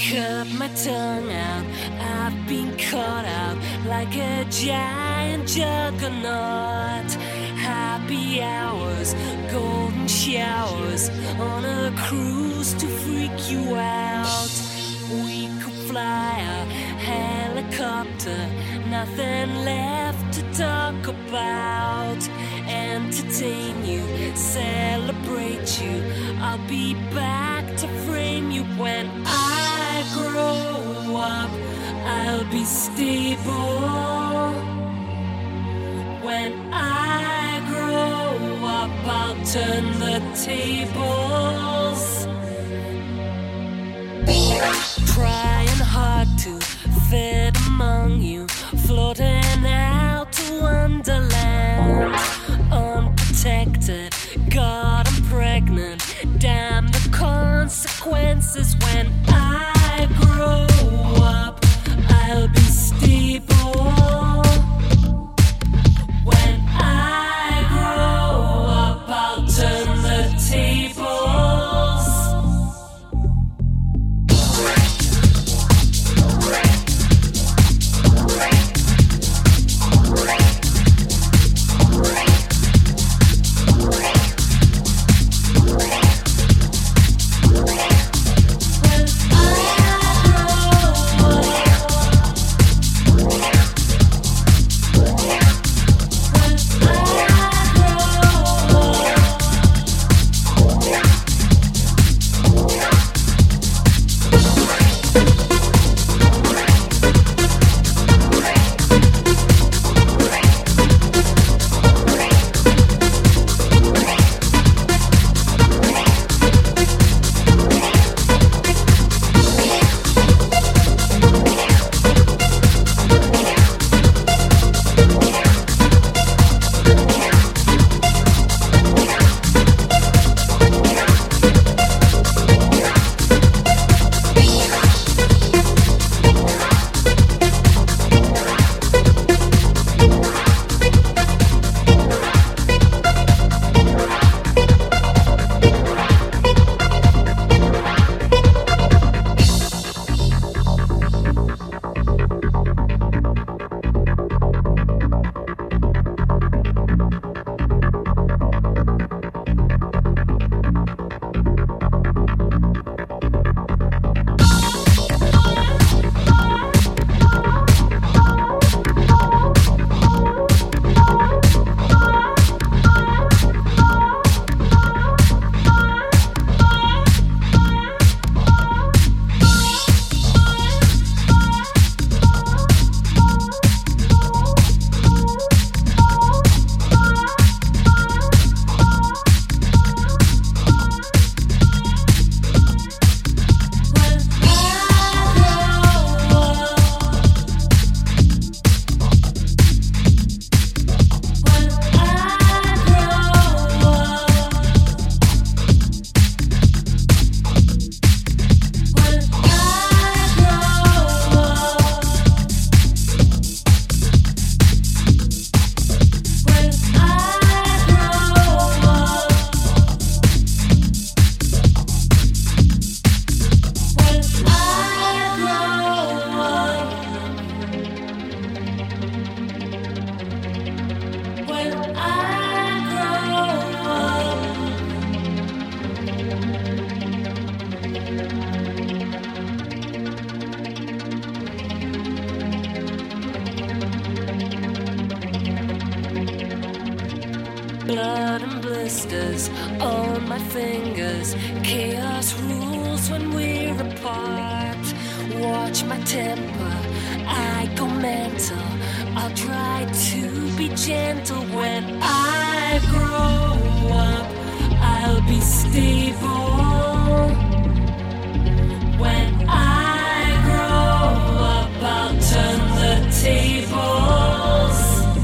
cut my tongue out. I've been caught out like a giant juggernaut. Happy hours, golden showers on a cruise to freak you out. We could fly a helicopter, nothing left to talk about. Entertain you, celebrate you. I'll be back to frame you when I grow up. I'll be stable. When I grow up, I'll turn the tables. Trying hard to fit among you, floating out to Wonderland. Unprotected, God, I'm pregnant. Damn the consequences when I grow up. I'll be stable. When I grow up, I'll turn the tables. Blood and blisters on my fingers. Chaos rules when we're apart. Watch my temper, I go mental. I'll try to be gentle. When I grow up, I'll be stable. When I grow up, I'll turn the tables.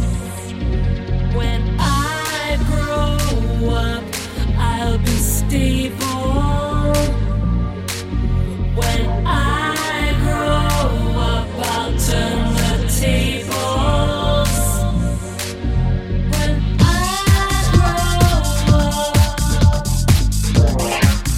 When I grow up, I'll be stable. When I grow up, I'll turn the tables. When I grow up.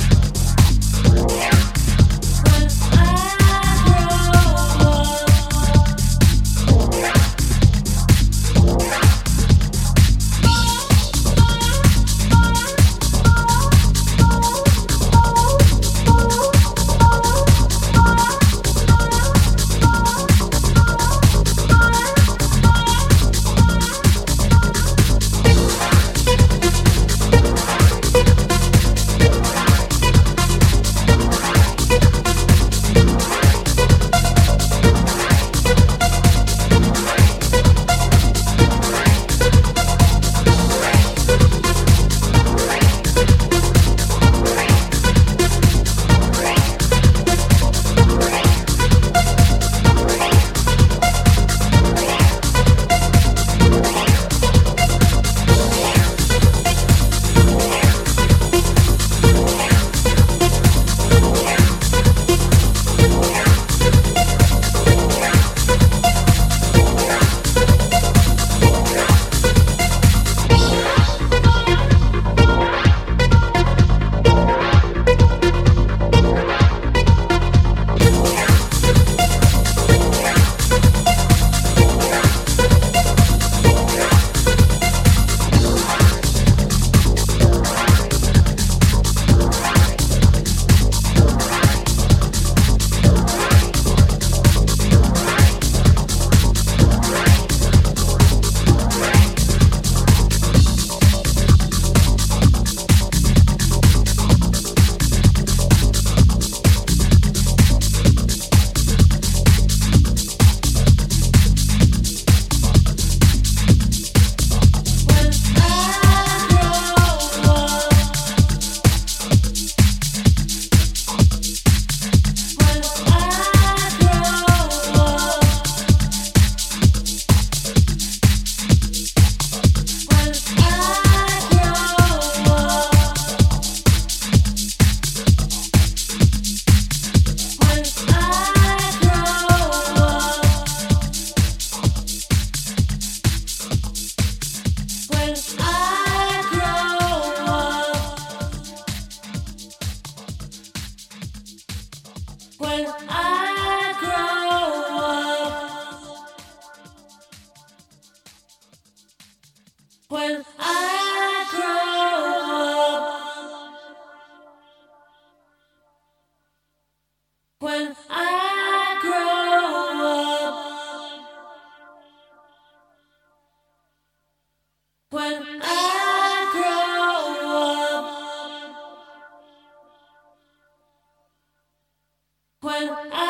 When I grow up, when I grow up, when I grow up, when I grow up, when I